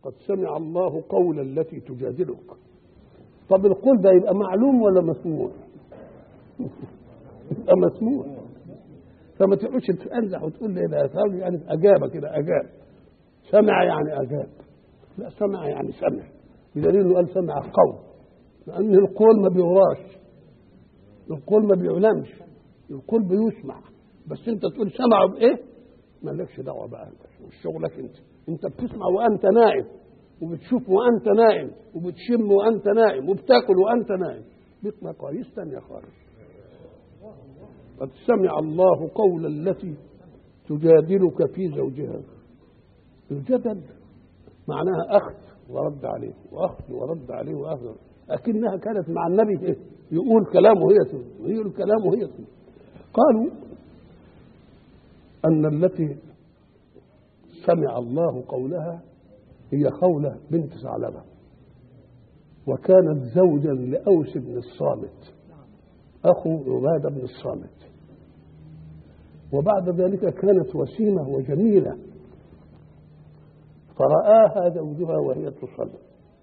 قد سمع الله قول التي تجادلك. طب القول ده يبقى معلوم ولا مسموع؟ يبقى مسموع. فما تقولش تنزح وتقول لي لا يعني اجابه كده، اجاب. سمع يعني اجاب، لا سمع يعني سمع، بدليل انه قال سمع القول، لان القول ما بيغراش، القول ما بيعلمش، القول بيسمع. بس انت تقول سمعوا بايه؟ مالكش دعوه بقى، مش شغلك انت بتسمع وانت نائم، وبتشوف وانت نائم، وبتشم وانت نائم، وبتاكل وانت نائم. بيت مقاييس تانية خالص. قد سمع الله قول التي تجادلك في زوجها. الجدل معناها اخذ ورد عليه، واخذ ورد عليه، واخذ، اكنها كانت مع النبي يقول كلامه يقول كلامه. قالوا ان التي سمع الله قولها هي خولة بنت ثعلبة، وكانت زوجا لأوس بن الصامت أخو عبادة بن الصامت، وبعد ذلك كانت وسيمة وجميلة، فرآها زوجها وهي تصلي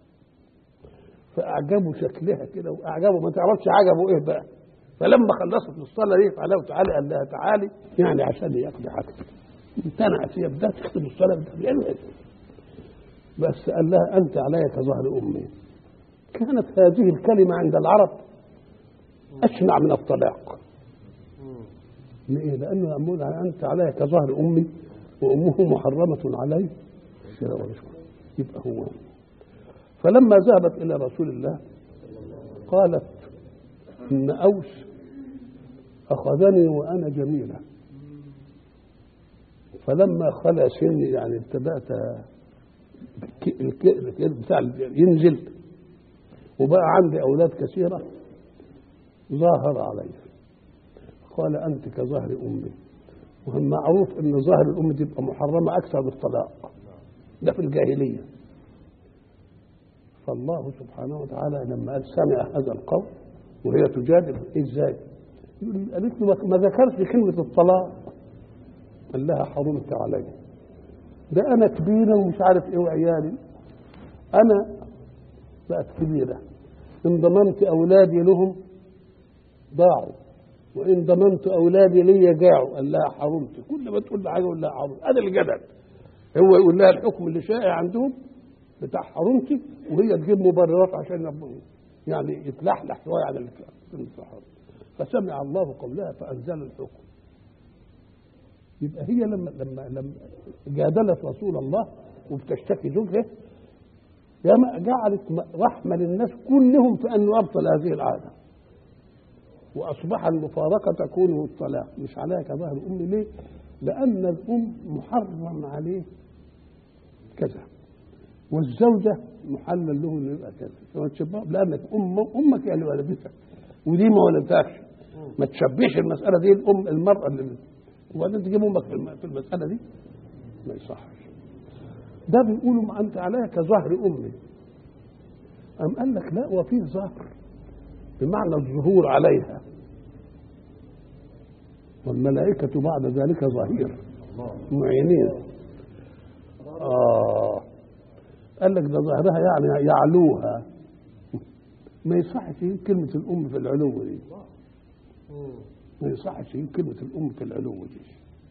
فأعجبوا شكلها كده، وأعجبوا ما تعرفش عجبوا إيه بقى. فلما خلصت الصلاة دي قال له تعالي، قال لها تعالي يعني عشان يقضي حاجتك. امتنعت هي، بدأت تختم الصلاة بس قال لها أنت علي كظهر أمي. كانت هذه الكلمة عند العرب أشنع من الطلاق. ليه؟ لأنه يقول أنت علي كظهر أمي وأمه محرمة علي، يبقى هو. فلما ذهبت إلى رسول الله قالت إن أوس أخذني وأنا جميلة، فلما خلى سني يعني ابتدأت بتاع ينزل وبقى عندي أولاد كثيرة ظاهر علي. قال أنت كظهر أمي، وهم معروف أن ظهر الأم تبقى محرمة أكثر بالطلاق، ده في الجاهلية. فالله سبحانه وتعالى لما قال سمع هذا القول وهي تجادل إزاي؟ قالت له ما ذكرش كلمة الطلاق، قال لها حرمت علي، ده أنا كبيرة ومش عارف إيه وعيالي، أنا بقت كبيرة، إن ضمنت أولادي لهم ضاعوا، وإن ضمنت أولادي لي جاعوا. قال لها حرمت. كل ما تقول حاجة يقول لها حرمت. هذا الجدل، هو يقول لها الحكم اللي شائع عندهم بتاع حرمتي، وهي تجيب مبررات عشان يعني يتلحلح شوية على الكلام. فسمع الله قولها فأنزل الحكم. يبقى هي لما جادلت رسول الله وبتشتكي زوجها جعلت رحمة للناس كلهم في أنه أبطل هذه العادة، وأصبح المفارقة تكون الطلاق. مش عليها كظهر الأم. ليه؟ لأن الأم محرم عليه كذا، والزوجة محلل له انه يبقى كذا. لأنك أمك هي اللي ولدتك ودي ما ولدتكش، ما تشبهش المسألة دي الأم المرأة اللي وبعدين تجيب أمك في المسألة دي، ما يصحش. ده بيقولوا ما أنت عليها كظهر أمي. أم قال لك لا، وفيه ظهر بمعنى الظهور عليها، والملائكة بعد ذلك ظهير معينين. قال لك ده ظهرها يعني يعلوها، ما يصحش كلمة الأم في العلو دي، ما يصحش كلمة الأم في العلو دي.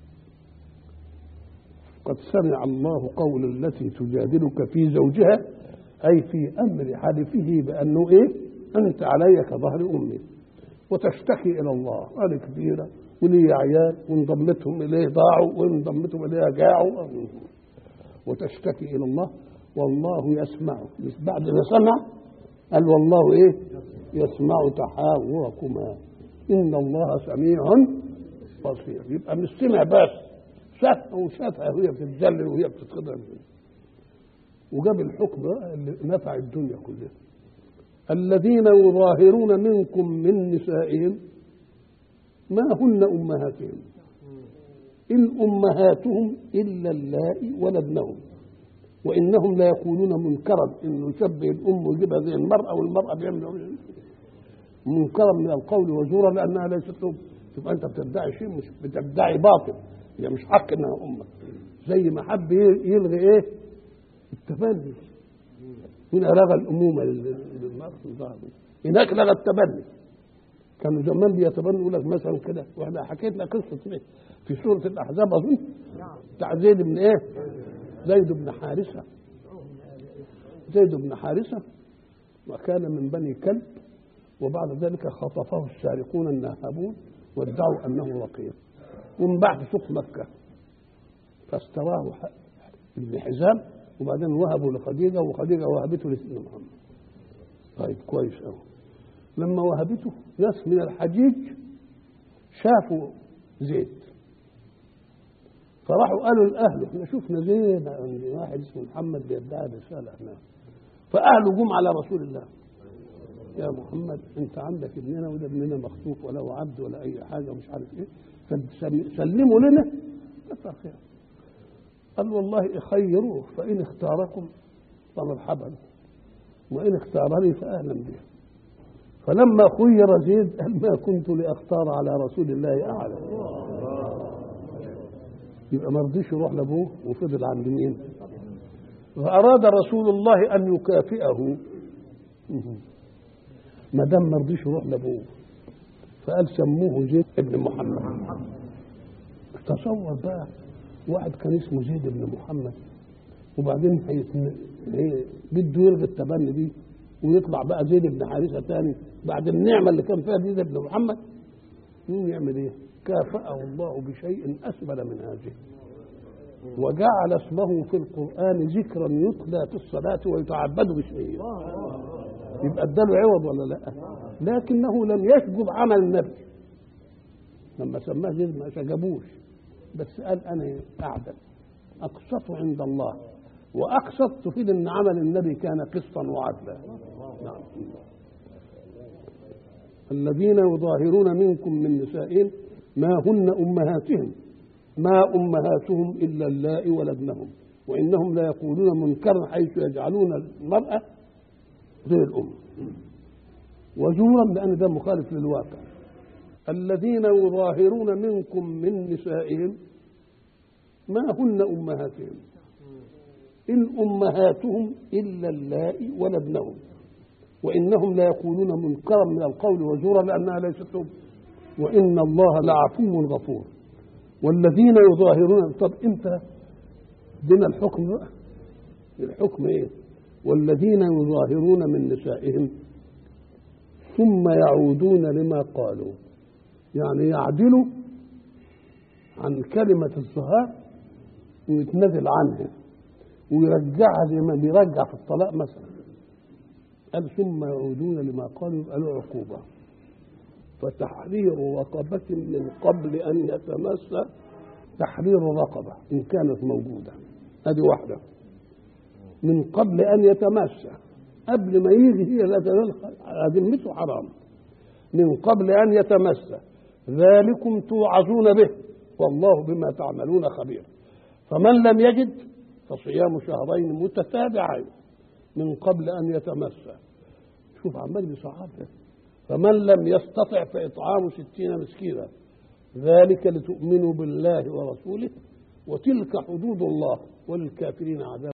قد سمع الله قول التي تجادلك في زوجها، أي في أمر حلفه بأنه إيه؟ أنت علي كظهر أمي، وتشتكي إلى الله. أنا كبيرة ولي عيال وانضمتهم إليه ضاعوا وانضمتهم إليه جاعوا، وتشتكي إلى الله والله يسمع. مش بعد ما سمع قال والله إيه؟ يسمع تحاوركما إن الله سميع بصير. يبقى مش سمع بس، شافها وهي بتتذلل وهي بتتخضع، وجاب الحكم اللي نفع الدنيا كلها. الذين يظاهرون منكم من نسائهم ما هن أمهاتهم إن أمهاتهم إلا اللائي ولدنهم وإنهم لا يقولون منكرا، إنه يشبه الأم ويجيبها زي المرأة والمرأة بيعمل منكرا من القول وزورا لأنها ليست أم. تبقى أنت بتدعي شيء، مش بتدعي باطل، هي مش حق إنها أمك. زي ما حب يلغي إيه؟ التبني. هنا لغى الأمومة للمرأة، هناك لغى التبني. كانوا زمان بيتبنوا، يقول لك مثلا كده، واحنا حكيت لك قصة في سورة الأحزاب أظن بتاع زيد بن إيه؟ زيد بن حارثة. زيد بن حارثة وكان من بني كلب، وبعد ذلك خطفه السارقون الناهبون وادعوا أنه رقيق، ومن بعد سوق مكة فاستراه ابن حزام، وبعدين وهبوا لخديجة، وخديجة وهبته لسيدنا محمد. طيب كويس أوي. لما وهبته ناس من الحجيج شافوا زيد، فراحوا قالوا لأهله احنا شفنا زيد عند واحد اسمه محمد بيدعي رسالة هناك. فأهله جم على رسول الله، يا محمد انت عندك ابننا وده ابننا مخطوف ولا عبد ولا اي حاجه ومش عارف ايه، فسلموا لنا كثر خير. قال والله اخيروه، فان اختاركم فمرحبا، وان اختارني فاهلا به. فلما خير زيد قال ما كنت لاختار على رسول الله احدا. يبقى ما رضيش يروح لابوه وفضل عند مين؟ فاراد رسول الله ان يكافئه، ما دام ما رضيش يروح لابوه فقال سموه زيد بن محمد. تصور بقى واحد كان اسمه زيد بن محمد، وبعدين بده يلغي التبني دي ويطلع بقى زيد بن حارثة تاني بعد النعمة اللي كان فيها زيد بن محمد. مين يعمل ايه؟ كافأه الله بشيء أسبل من هذه، وجعل اسمه في القرآن ذكرا يتلى في الصلاة ويتعبد باسمه. يبقى اداله عوض ولا لا؟ لكنه لم يشجب عمل النبي لما سماه زيد، ما شجبوش، بس قال انا اعدل اقسط عند الله، واقسط تفيد ان عمل النبي كان قسطا وعدلا. نعم. الذين يظاهرون منكم من نسائهم ما هن امهاتهم ما امهاتهم الا اللائي ولدنهم وانهم لا يقولون منكرا حيث يجعلون المرأة زي الأم، وزورا لأن ده مخالف للواقع. الذين يظاهرون منكم من نسائهم ما هن أمهاتهم إن أمهاتهم إلا اللائي ولدنهم وإنهم لا يقولون منكرا من القول وزورا لأنها ليست أم وإن الله لعفو غفور. والذين يظاهرون، طب إمتى دين الحكم بقى؟ الحكم إيه؟ والذين يظاهرون من نسائهم ثم يعودون لما قالوا، يعني يعدلوا عن كلمة الظهار ويتنازل عنها ويرجعها زي ما بيرجع في الطلاق مثلا. قال ثم يعودون لما قالوا يبقى له عقوبة. فتحرير رقبة من قبل أن يتمس، تحرير رقبة إن كانت موجودة، هذه واحدة، من قبل أن يتمسى، قبل ما يجي هي لا ذمته حرام، من قبل أن يتمسى، ذلكم توعظون به والله بما تعملون خبير. فمن لم يجد فصيام شهرين متتابعين من قبل أن يتمسى. شوف عمال بيصعبها. فمن لم يستطع فإطعام 60 مسكينا، ذلك لتؤمنوا بالله ورسوله وتلك حدود الله وللكافرين عذاب